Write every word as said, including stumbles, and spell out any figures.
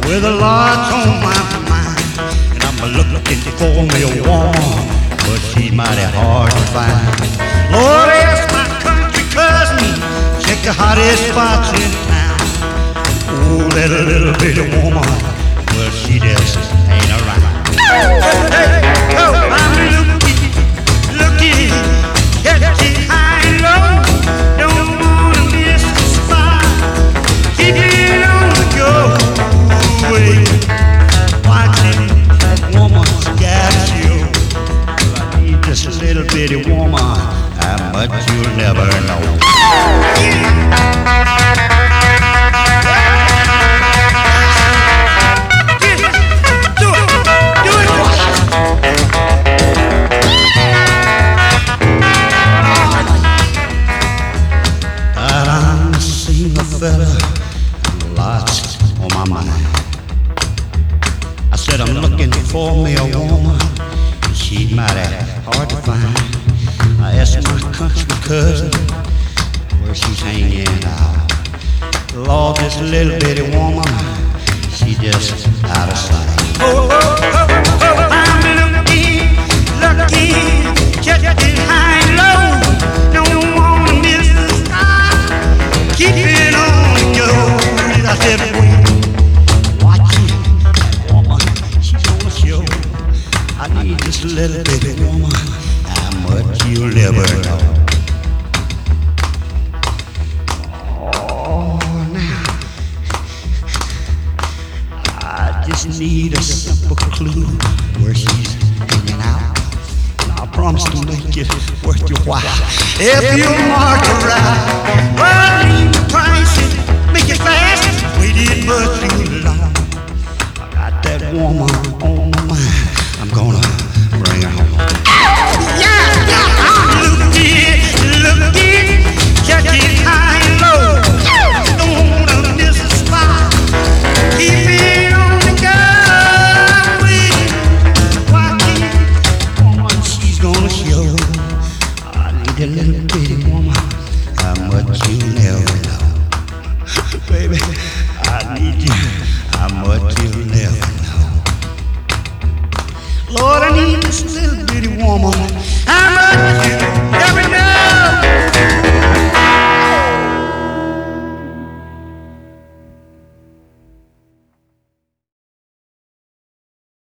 with a lot on my mind. And I'm looking for me a woman, but she's mighty hard to find. Lord, ask my country cousin, check the hottest spots in town. Oh, that little bitty woman, well, she just ain't around. Hey, oh, I'm looking, looking, catching high and low. Don't wanna miss the spot. Keep it on the go. Wait, watching that woman's got you. I need just a little bitty woman, how much you'll never know. Fella, lots on my mind. I said I'm looking for me a woman, and she's mighty hard to find. I asked my country cousin where she's hanging out. Lord, this little bitty woman, she just out of sight. Oh, oh, oh, oh, I'm looking, looking, catching high and low. Don't wanna miss the sky. Keep it on. I said, wait, watching that woman, she's gonna show. I need this little bitty woman, how much you'll never know. Oh, now, I just need a simple clue where she's hanging out. And I promise to make it worth your while. If you mark her right, well, leave the price and make it fast. Waited much too long. I got that woman on my mind. I'm gonna bring her home. Yeah, yeah, I'm looking, looking, catching high and low. Don't wanna miss a spot. Keep it on the go. Watching woman, she's gonna show. I need a little bitty woman, how much you never know, baby. I need you, how much you'll never know. Lord, I need this little bitty woman,